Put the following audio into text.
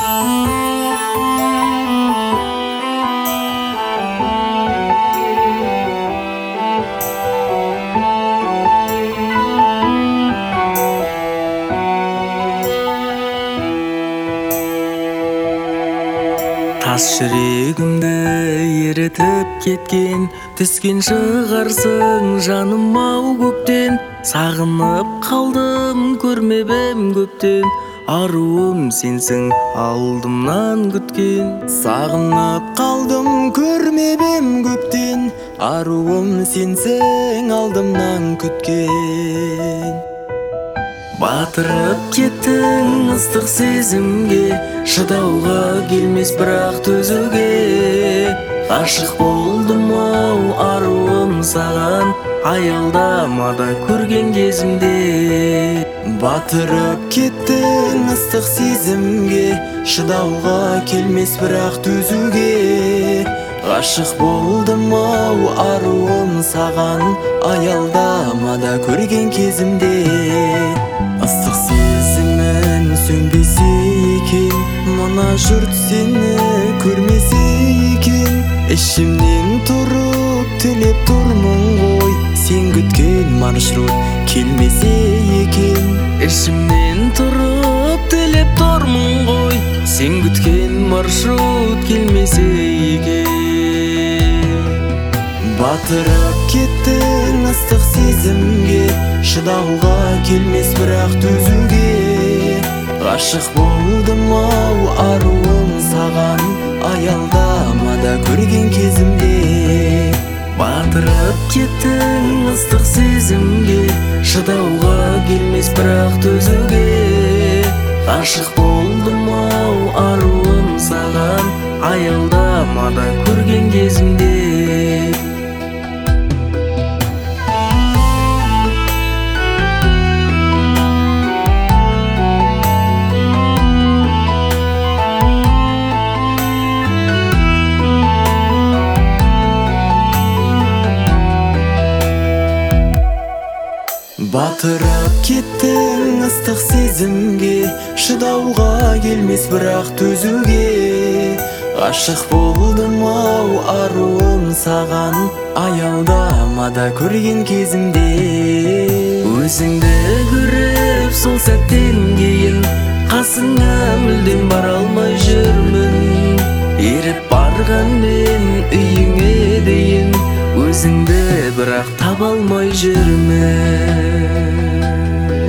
Тас жүрегімді ерітіп кеткен, түскен шығарсың жаным ау көптен. Сағынып қалдым, көрмепем көптен, аруым сенсің алдымнан күткен. Сағынып қалдым, көрмепем көптен, аруым сенсің алдымнан күткен. Батырып кеттің ыстық сезімге, шыдауға келмес бірақ төзуге. Ғашық болдым ау аруым саған, аялдамада көрген кезімде. Батырып кеттің ыстық сезімге, шыдауға келмес бірақ төзуге. Ғашық болдым ау аруым саған, аялдамада көрген кезімде. Ыстық сезімін сөнбесе екен, мына жұрт сені көрмесе екен. Ішімнен тұрып тілеп тұрмын ғой, сен күткен маршрут келмесе екен. Ішімнен тұрып тілеп тұрмын ғой, сен күткен маршрут келмесе екен. Батырып кеттің ыстық сезімге, шыдауға келмес бірақ төзуге. Ғашық болдым ау аруым саған, аялдамада көрген кезімде. Батырып кеттің ыстық сезімге, шыдауға келмес бірақ төзуге. Ғашық болдым ау аруым саған, аялдамада көрген кезімде. Батырып кеттің ыстық сезімге, шыдауға келмес бірақ төзуге. Ғашық болдым ау аруым саған, аялдамада көрген кезімде. Өзіңді көріп сол сәттен кейін, қасыңа мүлдем бара алмай жүрмін. Еріп барғанмен үйіңе дейін, өзіңді бірақ таба алмай жүрмін.